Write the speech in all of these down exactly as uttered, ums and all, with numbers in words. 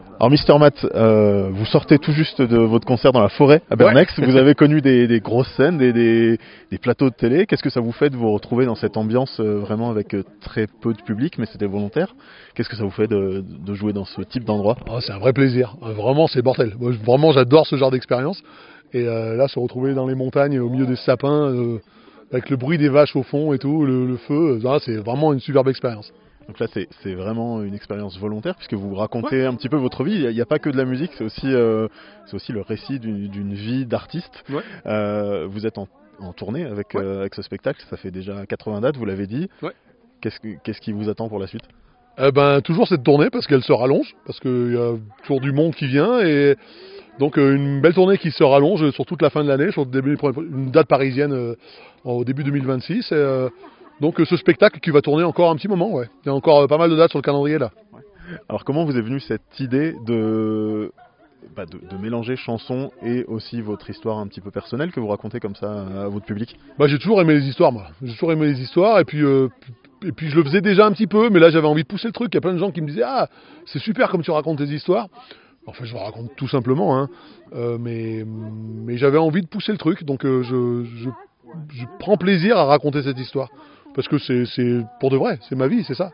Alors Mister Matt, euh, vous sortez tout juste de votre concert dans la forêt à Bernex. Ouais. Vous avez connu des, des grosses scènes, des, des, des plateaux de télé. Qu'est-ce que ça vous fait de vous retrouver dans cette ambiance euh, vraiment avec euh, très peu de public, mais c'était volontaire? Qu'est-ce que ça vous fait de, de jouer dans ce type d'endroit? Oh, c'est un vrai plaisir. Euh, Vraiment, c'est mortel. Moi, je- vraiment, j'adore ce genre d'expérience. Et euh, là, se retrouver dans les montagnes, au milieu des sapins, euh, avec le bruit des vaches au fond et tout, le, le feu, euh, ah, c'est vraiment une superbe expérience. Donc là, c'est c'est vraiment une expérience volontaire puisque vous racontez un petit peu votre vie. Il n'y a, a pas que de la musique, c'est aussi, euh, c'est aussi le récit d'une d'une vie d'artiste. Ouais. Euh, vous êtes en, en tournée avec, Ouais. euh, avec ce spectacle, ça fait déjà quatre-vingts dates, vous l'avez dit. Ouais. Qu'est-ce que- qu'est-ce qui vous attend pour la suite? Eh ben, toujours cette tournée parce qu'elle se rallonge, parce qu'il y a toujours du monde qui vient et donc euh, une belle tournée qui se rallonge sur toute la fin de l'année, sur le début, une date parisienne euh, au début deux mille vingt-six. Et, euh, donc euh, ce spectacle qui va tourner encore un petit moment, ouais. Il y a encore euh, pas mal de dates sur le calendrier là. Alors comment vous est venue cette idée de, bah, de, de mélanger chanson et aussi votre histoire un petit peu personnelle que vous racontez comme ça à votre public? Bah, j'ai toujours aimé les histoires, moi. J'ai toujours aimé les histoires, et puis, euh, et puis je le faisais déjà un petit peu, mais là j'avais envie de pousser le truc. Il y a plein de gens qui me disaient ah, c'est super comme tu racontes tes histoires. Enfin, je le raconte tout simplement, hein. Euh, mais, mais j'avais envie de pousser le truc, donc euh, je, je, je prends plaisir à raconter cette histoire. Parce que c'est c'est pour de vrai, c'est ma vie, c'est ça.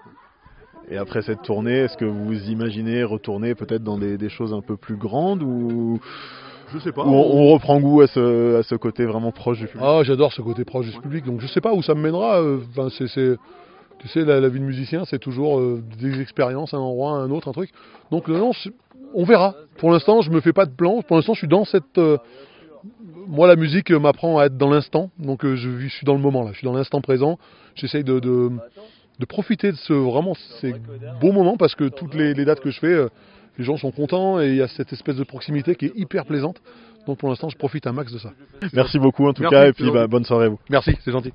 Et après cette tournée, est-ce que vous imaginez retourner peut-être dans des, des choses un peu plus grandes ou, Je sais pas. ou on, on reprend goût à ce, à ce côté vraiment proche du public? Ah, j'adore ce côté proche du public, donc je sais pas où ça me mènera. euh, Enfin, c'est, c'est- tu sais, la, la vie de musicien, c'est toujours euh, des expériences, un endroit, un autre, un truc. Donc euh, non, c'est- on verra. Pour l'instant, je me fais pas de plan. Pour l'instant, je suis dans cette. euh, moi, la musique euh, m'apprend à être dans l'instant, donc euh, je, vis- je suis dans le moment là. Je suis dans l'instant présent. J'essaye de, de, de profiter de ce vraiment ces beaux moments parce que toutes les, les dates que je fais, euh, les gens sont contents et il y a cette espèce de proximité qui est hyper plaisante. Donc pour l'instant, je profite un max de ça. Merci beaucoup en tout Merci, cas et c'est puis bah, gentil. bonne soirée à vous. Merci, c'est gentil.